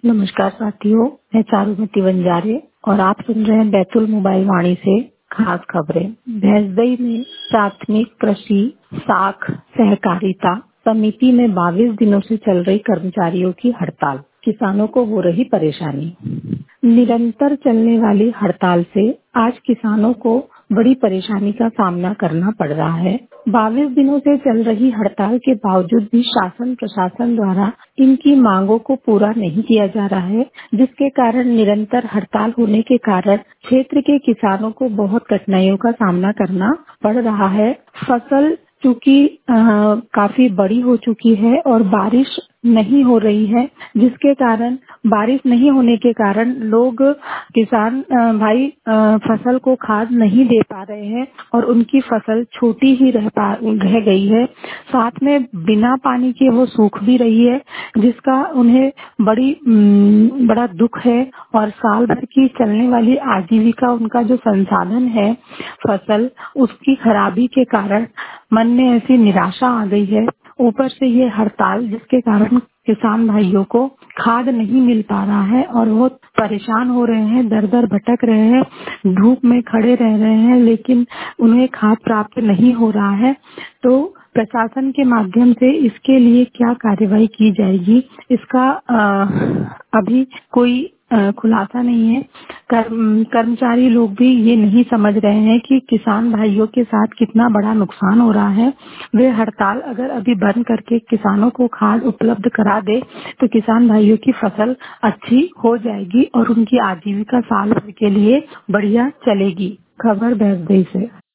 नमस्कार साथियों, मैं चारुमती वंजारे और आप सुन रहे हैं बैतूल मोबाइल वाणी से खास खबरें। भैंसदई में प्राथमिक कृषि साख सहकारिता समिति में 22 दिनों से चल रही कर्मचारियों की हड़ताल, किसानों को हो रही परेशानी। निरंतर चलने वाली हड़ताल से आज किसानों को बड़ी परेशानी का सामना करना पड़ रहा है। 22 दिनों से चल रही हड़ताल के बावजूद भी शासन प्रशासन द्वारा इनकी मांगों को पूरा नहीं किया जा रहा है, जिसके कारण निरंतर हड़ताल होने के कारण क्षेत्र के किसानों को बहुत कठिनाइयों का सामना करना पड़ रहा है। फसल चूंकि काफी बड़ी हो चुकी है और बारिश नहीं हो रही है, जिसके कारण बारिश नहीं होने के कारण लोग किसान भाई फसल को खाद नहीं दे पा रहे हैं और उनकी फसल छोटी ही रह गई है। साथ में बिना पानी के वो सूख भी रही है, जिसका उन्हें बड़ा दुख है और साल भर की चलने वाली आजीविका, उनका जो संसाधन है फसल, उसकी खराबी के कारण मन में ऐसी निराशा आ गई है। ऊपर से ये हड़ताल, जिसके कारण किसान भाइयों को खाद नहीं मिल पा रहा है और वो परेशान हो रहे हैं, दर दर भटक रहे हैं, धूप में खड़े रह रहे हैं, लेकिन उन्हें खाद प्राप्त नहीं हो रहा है। तो प्रशासन के माध्यम से इसके लिए क्या कार्रवाई की जाएगी, इसका अभी कोई खुलासा नहीं है। कर्मचारी लोग भी ये नहीं समझ रहे हैं कि किसान भाइयों के साथ कितना बड़ा नुकसान हो रहा है। वे हड़ताल अगर अभी बंद करके किसानों को खाद उपलब्ध करा दे तो किसान भाइयों की फसल अच्छी हो जाएगी और उनकी आजीविका साल भर के लिए बढ़िया चलेगी। खबर भैंसदई से।